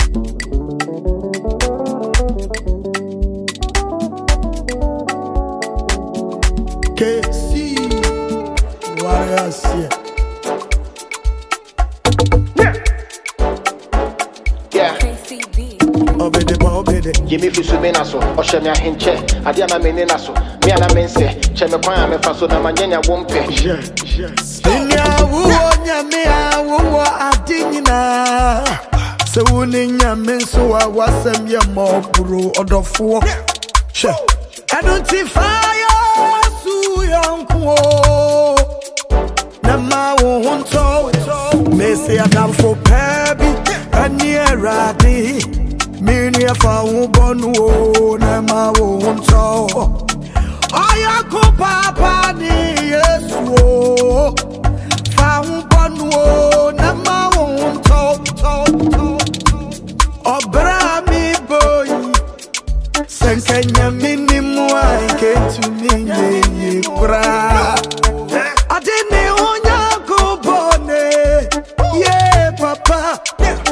KC Warriors here. Jimmy Fusumena so, Oshemia Hinche, Adiana Menina so, Miana Mense, Chemekwana Mefaso, Namanya Wompe. Sinya Wuonya Mea Wuwa Adinina. So Ninya Menso, I was a mere more pro or the four. I don't see fire, so young. Nama won't talk, Messi Adam for Pabby, and near Radi. Mini fa ubonu na ma wonto aya ko papa ni Yesu fa ubonu na ma wonto obra mi boy senkanya minimu ai kentu ni bra adene onya ko bone ye papa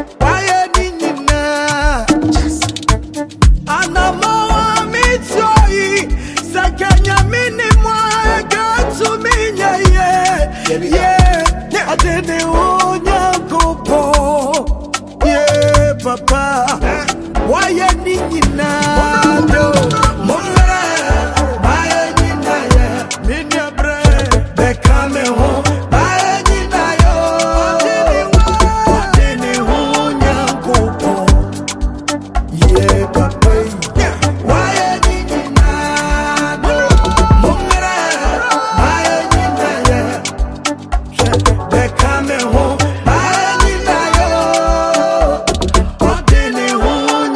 I didn't want you go po. Yeah, papa. Why you need now? Mama, why you need now? Minya bre, they come home. Why you need now? I didn't want you go po. Yeah, papa. Why you need now? Mama, why you need now? They coming home. I need now. Oh, they need home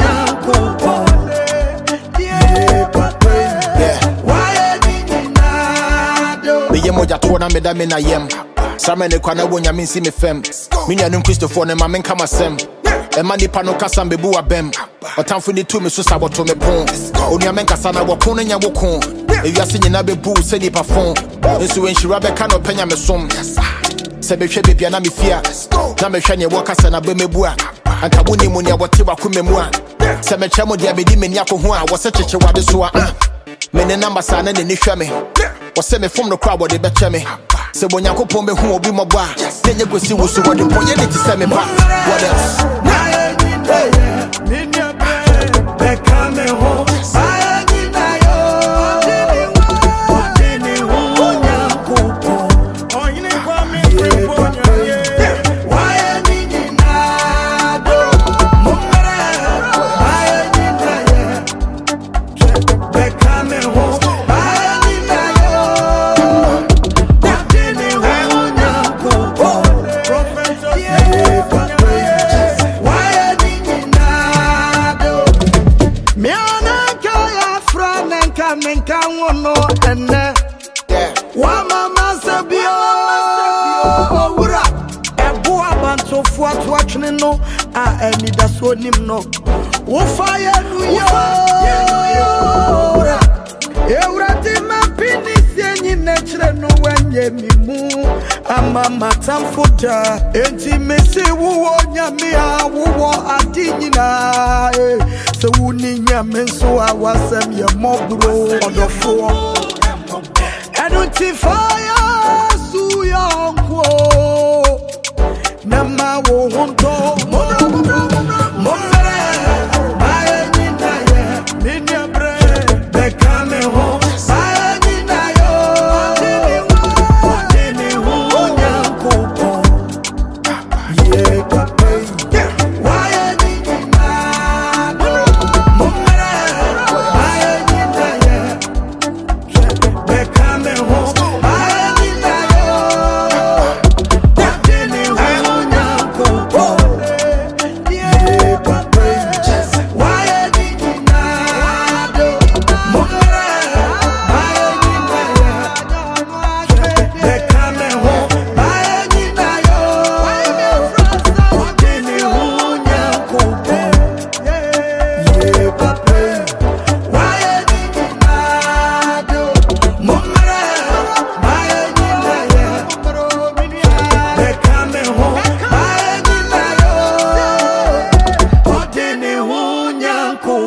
now. Yeah, papa. Why I need now? Me yemoja tuona medame na yem. Samene kwa na wonya minsi me fem. Minya num Christopher ne mamen kama sem. Ema nipa no kasa mbebu wa bem. Otamfo ni tu me so saboto me pon. Oni amen kasa na wokon nya wokon. Ewiase nyina bebu se nipa fon. Nso enhira be ka no penya me som. Se be hwe bibia na me fia. Na me hwe ne wo kasa na be mebua. Anka boni mu ne wote wa komemu a. Se me twemo dia be di meni akoho a wo se cheche wade so a. Me ne number sa na ne ni hwe me. Wo se me fom no crowd de be che me. Se bonyankopon be hu obi mobo a. Tenye gosi wo so wo de ponye ne ti se me ba. What else? They coming home. I need now. Oh, they need home now. Oh, you need for me. Why I need now? I need now. They coming home. I need now. Oh, they need home now. Professor, yeah. Why I need now? Me anaka ya fra nenka wono ene. Wa mama sabio owura ebo abantofo atwatwene no a eni da so nim no wo fire nu yo ewura ti ma pinisi enyi na kire no wanye mimu amama tamfoda enti mesi wo nyame a wo adinyina se wuni nyame so awasem ye mobro odofo I don't see fire, so young. Nama won't go. They coming home. I need yeah, papa. Why I need they coming home. I need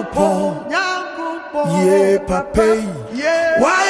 Nyankopon, ye papa, ye. Why